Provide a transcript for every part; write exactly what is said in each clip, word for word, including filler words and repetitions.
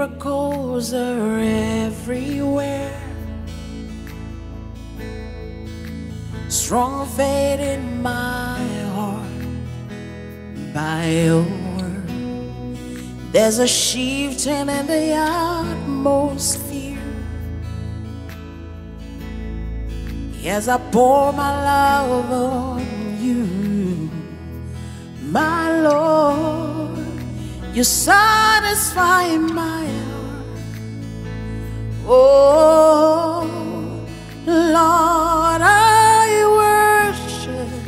miracles are everywhere. Strong faith in my heart by your word. There's a shifting in the atmosphere as I pour my love on you, my Lord. You satisfy my heart. Oh Lord, I worship.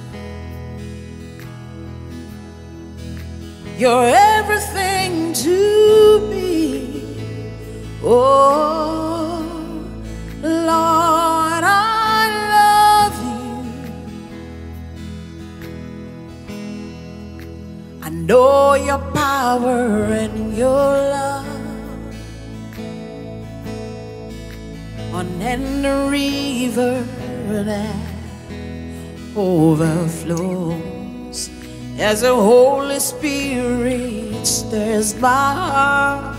You're everything to me. Oh Lord, I love you. I know your power and your love on any river that overflows as the Holy Spirit stirs my heart,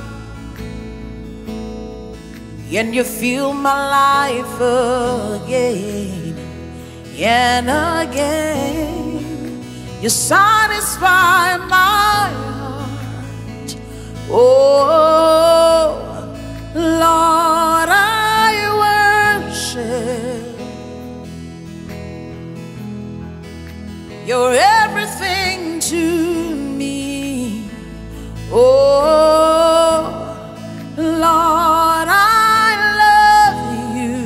and you fill my life again and again. You satisfy my heart. Oh Lord, I worship. You're everything to me. Oh Lord, I love you.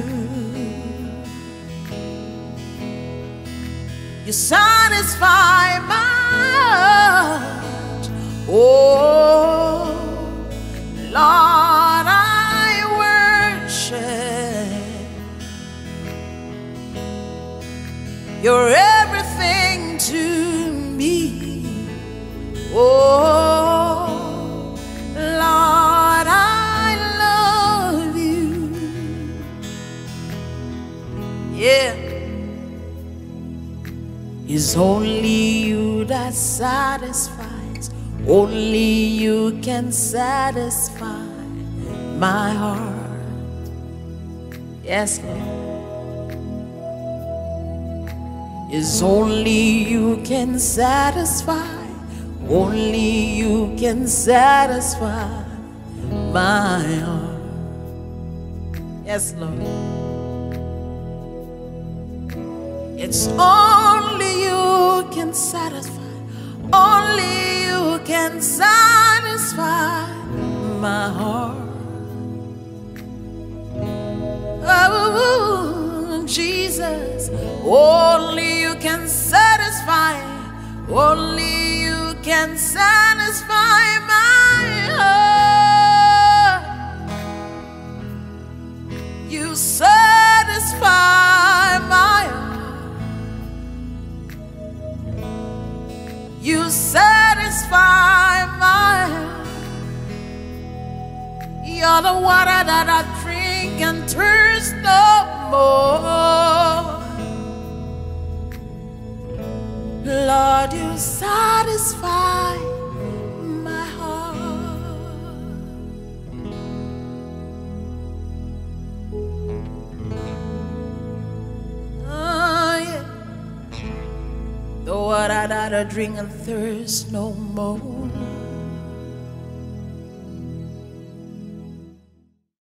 You satisfy my heart. Oh Lord, I worship. You're everything to me. Oh Lord, I love you. Yeah. It's only you that satisfies. Only you can satisfy my heart. Yes, Lord. It's only you can satisfy. Only you can satisfy my heart. Yes, Lord. It's only you can satisfy. Only you can satisfy my heart. Oh, Jesus, only you can satisfy. Only you can satisfy my heart. You satisfy my heart. You satisfy my heart. You're the water that I drink and thirst no more. Lord, you satisfy my heart. Oh, yeah. The water that I drink and thirst no more.